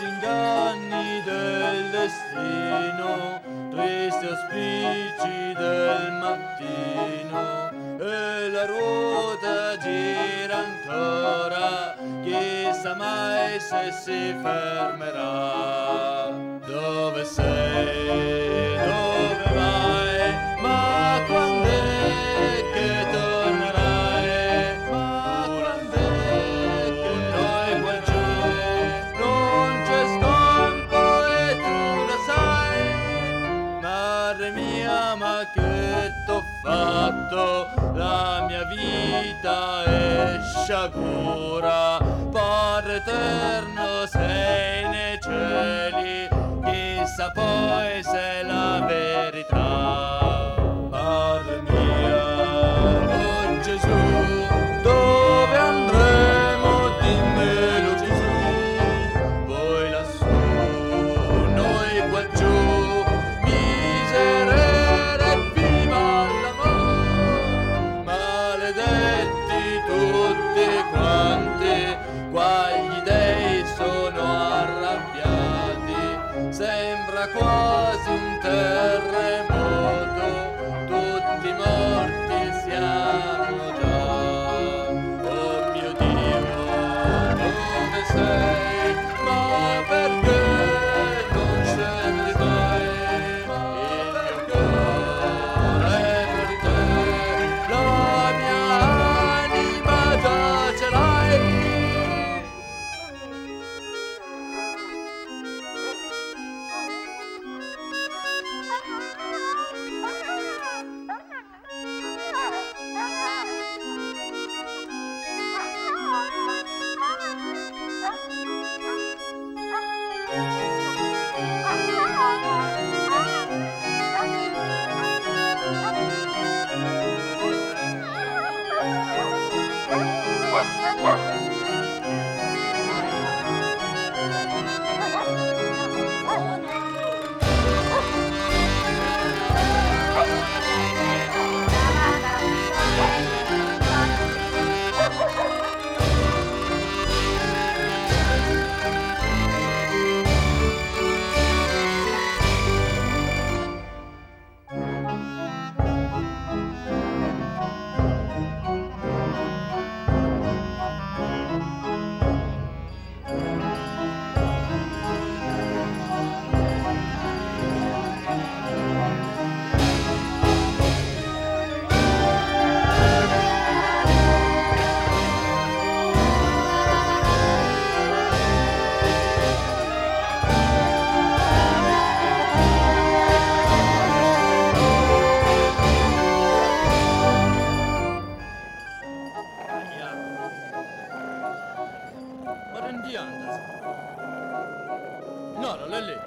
inganni del destino, tristi auspici del mattino, e la ruota gira ancora, chissà mai se si fermerà. Dove sei? Dove vai? Ma quando è che tornerai? Ma quando è che noi qua giù non c'è scampo e tu lo sai? Madre mia, ma che t'ho fatto? La mia vita è sciagura. Padre eterno sei nei cieli, chissà poi se la verità. Madre mia, oh Gesù, dove andremo? Dimmelo Gesù. Voi lassù, noi qua giù, miserere, viva l'amore. Maledetti tutti quanti, qua gli dei sono arrabbiati, sembra quasi un terremoto, tutti morti siamo già. Oh mio Dio, dove sei? Ma perché non scendi mai? Il mio cuore è per te, la mia anima già ce l'hai. Ma rendi andas? No, non è lì.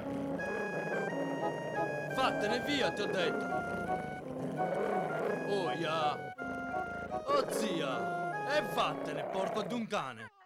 Vattene via, ti ho detto. Oh, ya. Oh, zia. E vattene, porco d'un cane.